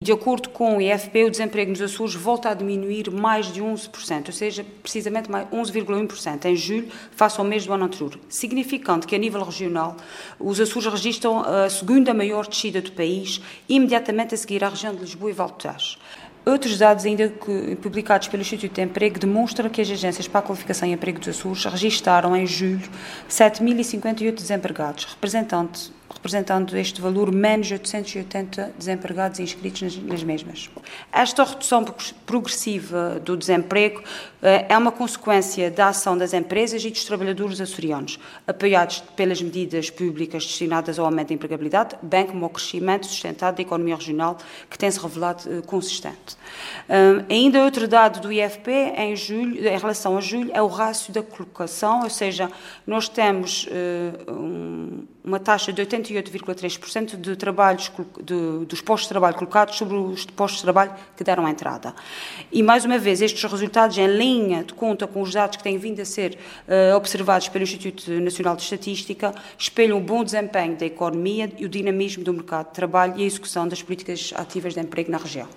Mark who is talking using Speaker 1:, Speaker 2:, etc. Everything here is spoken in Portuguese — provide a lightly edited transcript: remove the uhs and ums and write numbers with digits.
Speaker 1: De acordo com o IFP, o desemprego nos Açores volta a diminuir mais de 11%, ou seja, precisamente mais 11,1% em julho, face ao mês do ano anterior, significando que, a nível regional, os Açores registram a segunda maior descida do país, imediatamente a seguir à região de Lisboa e Val de Traz. Outros dados ainda publicados pelo Instituto de Emprego demonstram que as agências para a qualificação e emprego dos Açores registaram em julho 7.058 desempregados, representando este valor menos 880 desempregados inscritos nas mesmas. Esta redução progressiva do desemprego é uma consequência da ação das empresas e dos trabalhadores açorianos, apoiados pelas medidas públicas destinadas ao aumento da empregabilidade, bem como ao crescimento sustentado da economia regional, que tem-se revelado consistente. Ainda outro dado do IFP, em relação a julho, é o rácio da colocação, ou seja, nós temos uma taxa de 88,3% dos postos de trabalho colocados sobre os postos de trabalho que deram entrada. E, mais uma vez, estes resultados, em linha de conta com os dados que têm vindo a ser observados pelo Instituto Nacional de Estatística, espelham o bom desempenho da economia e o dinamismo do mercado de trabalho e a execução das políticas ativas de emprego na região.